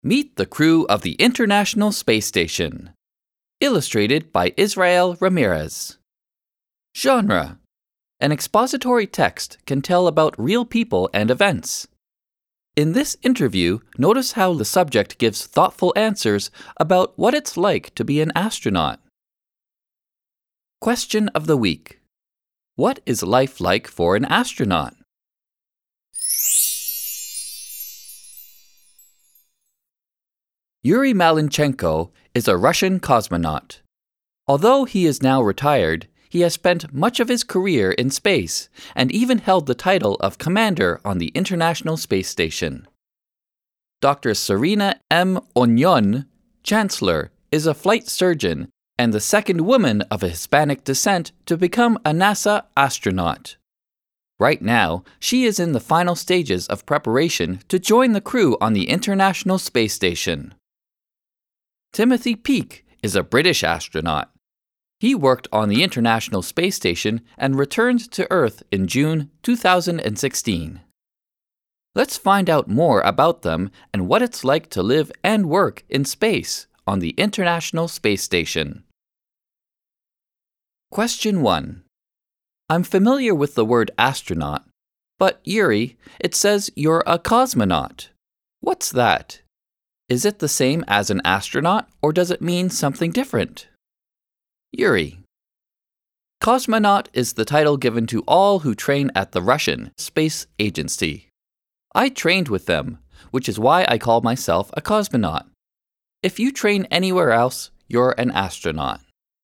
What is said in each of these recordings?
Meet the crew of the International Space Station. Illustrated by Israel Ramirez. Genre: an expository text can tell about real people and events. In this interview, notice how the subject gives thoughtful answers about what it's like to be an astronaut. Question of the week: what is life like for an astronaut? Yuri Malenchenko is a Russian cosmonaut. Although he is now retired, he has spent much of his career in space and even held the title of commander on the International Space Station. Dr. Serena M. Oñón, Chancellor, is a flight surgeon and the second woman of Hispanic descent to become a NASA astronaut. Right now, she is in the final stages of preparation to join the crew on the International Space Station. Timothy Peake is a British astronaut. He worked on the International Space Station and returned to Earth in June 2016. Let's find out more about them and what it's like to live and work in space on the International Space Station. Question 1. I'm familiar with the word astronaut, but Yuri, it says you're a cosmonaut. What's that? Is it the same as an astronaut, or does it mean something different? Yuri: cosmonaut is the title given to all who train at the Russian Space Agency. I trained with them, which is why I call myself a cosmonaut. If you train anywhere else, you're an astronaut.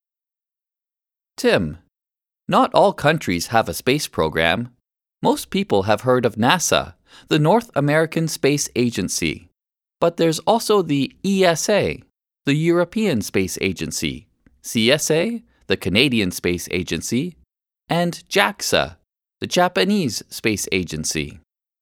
Tim: not all countries have a space program. Most people have heard of NASA, the North American Space Agency. But there's also the ESA, the European Space Agency, CSA, the Canadian Space Agency, and JAXA, the Japanese Space Agency.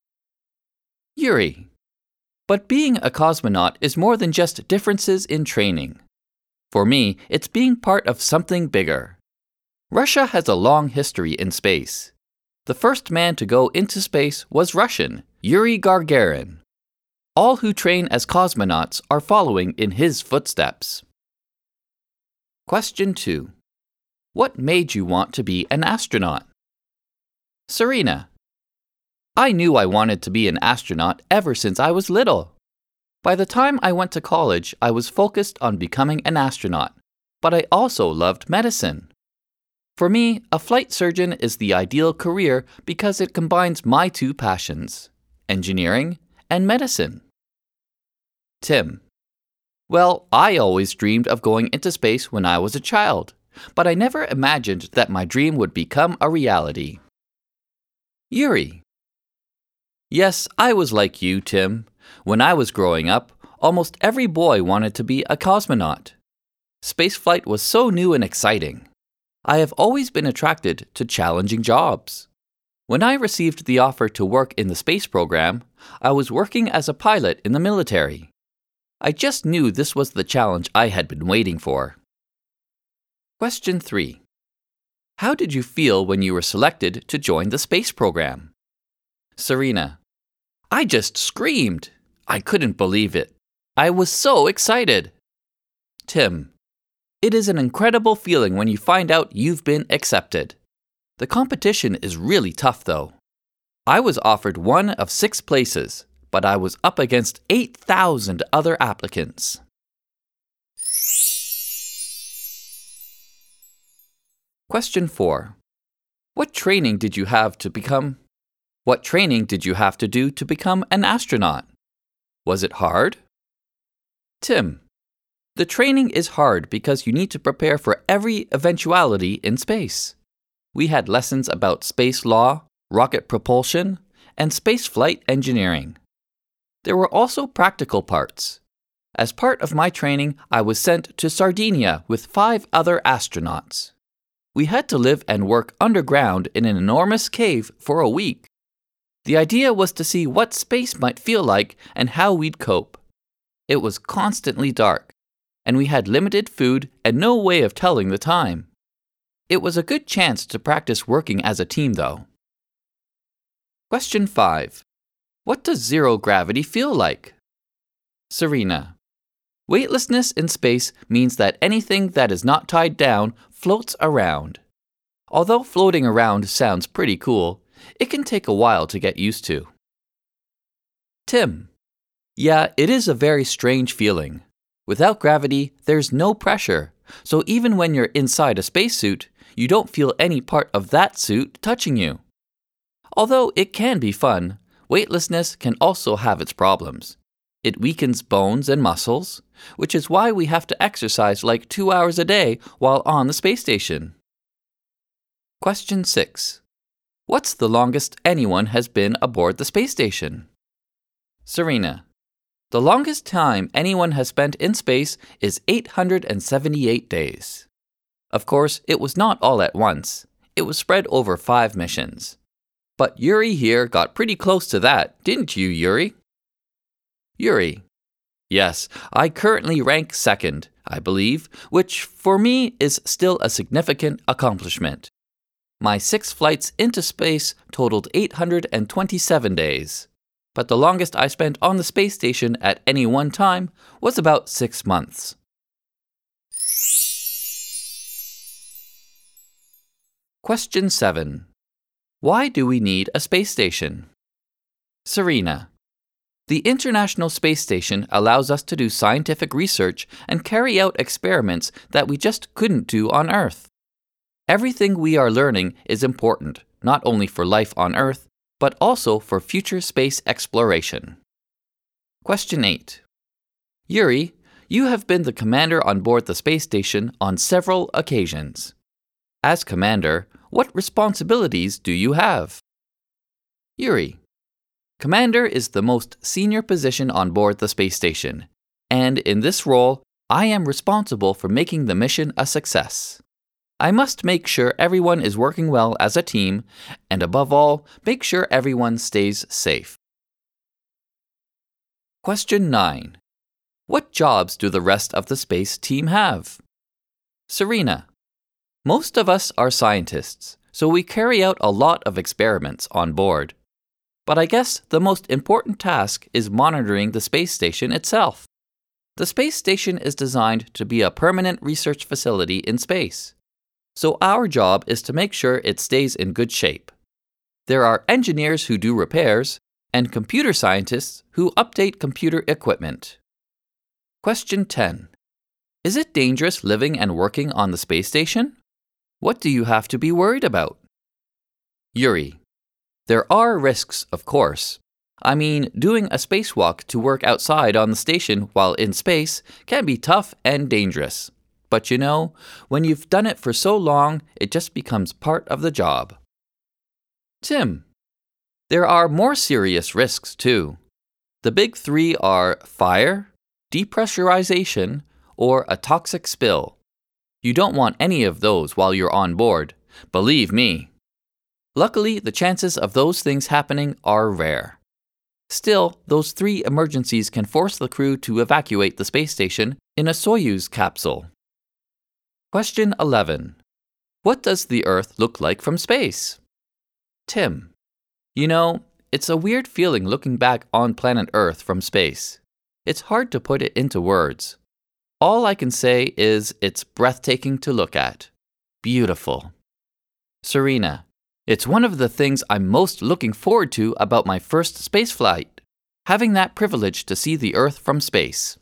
Yuri: but being a cosmonaut is more than just differences in training. For me, it's being part of something bigger. Russia has a long history in space. The first man to go into space was Russian, Yuri Gagarin. All who train as cosmonauts are following in his footsteps. Question 2. What made you want to be an astronaut? Serena: I knew I wanted to be an astronaut ever since I was little. By the time I went to college, I was focused on becoming an astronaut, but I also loved medicine. For me, a flight surgeon is the ideal career because it combines my two passions, engineering and medicine. Tim: well, I always dreamed of going into space when I was a child, but I never imagined that my dream would become a reality. Yuri: yes, I was like you, Tim. When I was growing up, almost every boy wanted to be a cosmonaut. Spaceflight was so new and exciting. I have always been attracted to challenging jobs. When I received the offer to work in the space program, I was working as a pilot in the military. I just knew this was the challenge I had been waiting for. Question 3. How did you feel when you were selected to join the space program? Serena: I just screamed. I couldn't believe it. I was so excited. Tim: it is an incredible feeling when you find out you've been accepted. The competition is really tough, though. I was offered one of 6 places, but I was up against 8,000 other applicants. Question 4. What training did you have to do to become an astronaut? Was it hard? Tim: the training is hard because you need to prepare for every eventuality in space. We had lessons about space law, rocket propulsion, and spaceflight engineering. There were also practical parts. As part of my training, I was sent to Sardinia with 5 other astronauts. We had to live and work underground in an enormous cave for a week. The idea was to see what space might feel like and how we'd cope. It was constantly dark, and we had limited food and no way of telling the time. It was a good chance to practice working as a team, though. Question 5. What does zero gravity feel like? Serena. Weightlessness in space means that anything that is not tied down floats around. Although floating around sounds pretty cool, it can take a while to get used to. Tim. Yeah, it is a very strange feeling. Without gravity, there's no pressure, so even when you're inside a spacesuit, you don't feel any part of that suit touching you. Although it can be fun, weightlessness can also have its problems. It weakens bones and muscles, which is why we have to exercise like 2 hours a day while on the space station. Question 6. What's the longest anyone has been aboard the space station? Serena. The longest time anyone has spent in space is 878 days. Of course, it was not all at once. It was spread over 5 missions. But Yuri here got pretty close to that, didn't you, Yuri? Yuri. Yes, I currently rank second, I believe, which for me is still a significant accomplishment. My 6 flights into space totaled 827 days. But the longest I spent on the space station at any one time was about 6 months. Question 7. Why do we need a space station? Serena. The International Space Station allows us to do scientific research and carry out experiments that we just couldn't do on Earth. Everything we are learning is important, not only for life on Earth, but also for future space exploration. Question 8. Yuri, you have been the commander on board the space station on several occasions. As commander, what responsibilities do you have? Yuri. Commander is the most senior position on board the space station, and in this role, I am responsible for making the mission a success. I must make sure everyone is working well as a team, and above all, make sure everyone stays safe. Question 9. What jobs do the rest of the space team have? Serena. Most of us are scientists, so we carry out a lot of experiments on board. But I guess the most important task is monitoring the space station itself. The space station is designed to be a permanent research facility in space. So our job is to make sure it stays in good shape. There are engineers who do repairs and computer scientists who update computer equipment. Question 10. Is it dangerous living and working on the space station? What do you have to be worried about? Yuri. There are risks, of course. I mean, doing a spacewalk to work outside on the station while in space can be tough and dangerous. But you know, when you've done it for so long, it just becomes part of the job. Tim. There are more serious risks, too. The big 3 are fire, depressurization, or a toxic spill. You don't want any of those while you're on board, believe me. Luckily, the chances of those things happening are rare. Still, those 3 emergencies can force the crew to evacuate the space station in a Soyuz capsule. Question 11. What does the Earth look like from space? Tim. You know, it's a weird feeling looking back on planet Earth from space. It's hard to put it into words. All I can say is it's breathtaking to look at. Beautiful. Serena. It's one of the things I'm most looking forward to about my first spaceflight, having that privilege to see the Earth from space.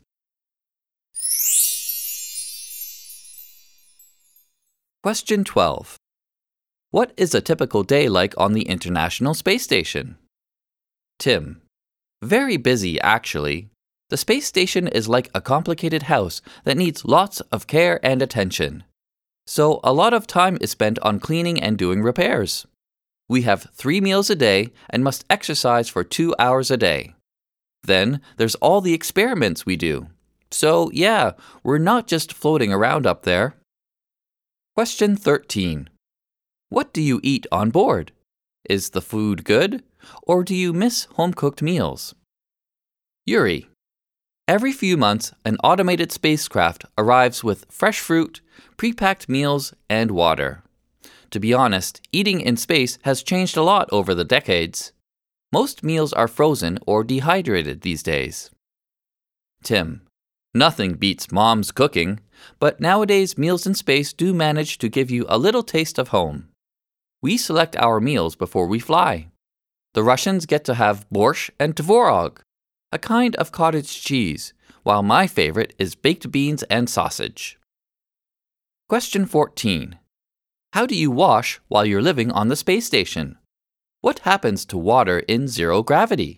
Question 12. What is a typical day like on the International Space Station? Tim. Very busy, actually. The space station is like a complicated house that needs lots of care and attention. So a lot of time is spent on cleaning and doing repairs. We have 3 meals a day and must exercise for 2 hours a day. Then there's all the experiments we do. So yeah, we're not just floating around up there. Question 13. What do you eat on board? Is the food good, or do you miss home-cooked meals? Yuri. Every few months, an automated spacecraft arrives with fresh fruit, pre-packed meals, and water. To be honest, eating in space has changed a lot over the decades. Most meals are frozen or dehydrated these days. Tim: Nothing beats mom's cooking, but nowadays meals in space do manage to give you a little taste of home. We select our meals before we fly. The Russians get to have borscht and tvorog, a kind of cottage cheese, while my favorite is baked beans and sausage. Question 14. How do you wash while you're living on the space station? What happens to water in zero gravity?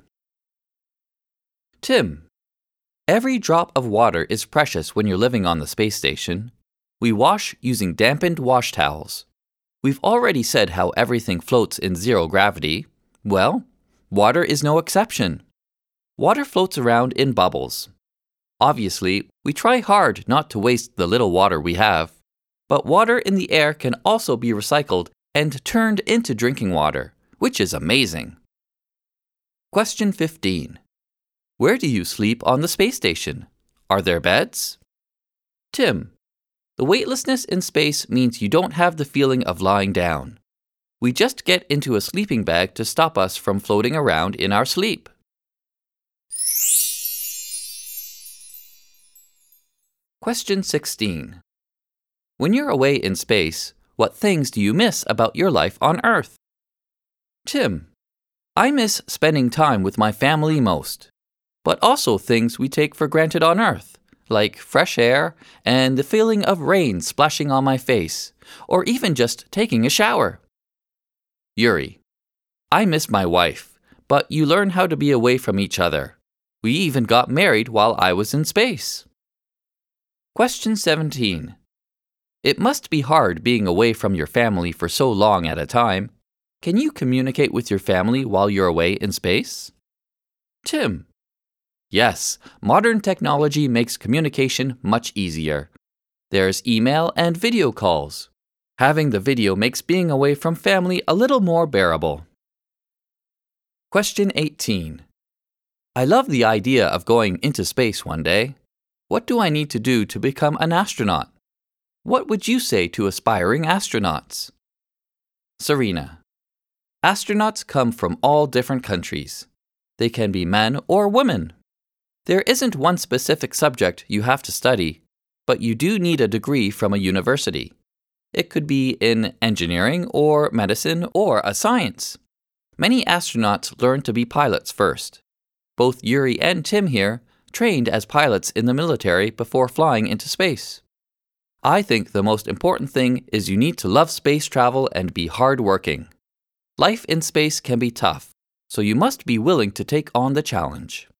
Tim: Every drop of water is precious when you're living on the space station. We wash using dampened wash towels. We've already said how everything floats in zero gravity. Well, water is no exception. Water floats around in bubbles. Obviously, we try hard not to waste the little water we have, but water in the air can also be recycled and turned into drinking water, which is amazing. Question 15. Where do you sleep on the space station? Are there beds? Tim: The weightlessness in space means you don't have the feeling of lying down. We just get into a sleeping bag to stop us from floating around in our sleep. Question 16. When you're away in space, what things do you miss about your life on Earth? Tim: I miss spending time with my family most, but also things we take for granted on Earth, like fresh air and the feeling of rain splashing on my face, or even just taking a shower. Yuri: I miss my wife, but you learn how to be away from each other. We even got married while I was in space. Question 17. It must be hard being away from your family for so long at a time. Can you communicate with your family while you're away in space? Tim: Yes, modern technology makes communication much easier. There's email and video calls. Having the video makes being away from family a little more bearable. Question 18. I love the idea of going into space one day. What do I need to do to become an astronaut? What would you say to aspiring astronauts? Serena: Astronauts come from all different countries. They can be men or women. There isn't one specific subject you have to study, but you do need a degree from a university. It could be in engineering or medicine or a science. Many astronauts learn to be pilots first. Both Yuri and Tim here trained as pilots in the military before flying into space. I think the most important thing is you need to love space travel and be hardworking. Life in space can be tough, so you must be willing to take on the challenge.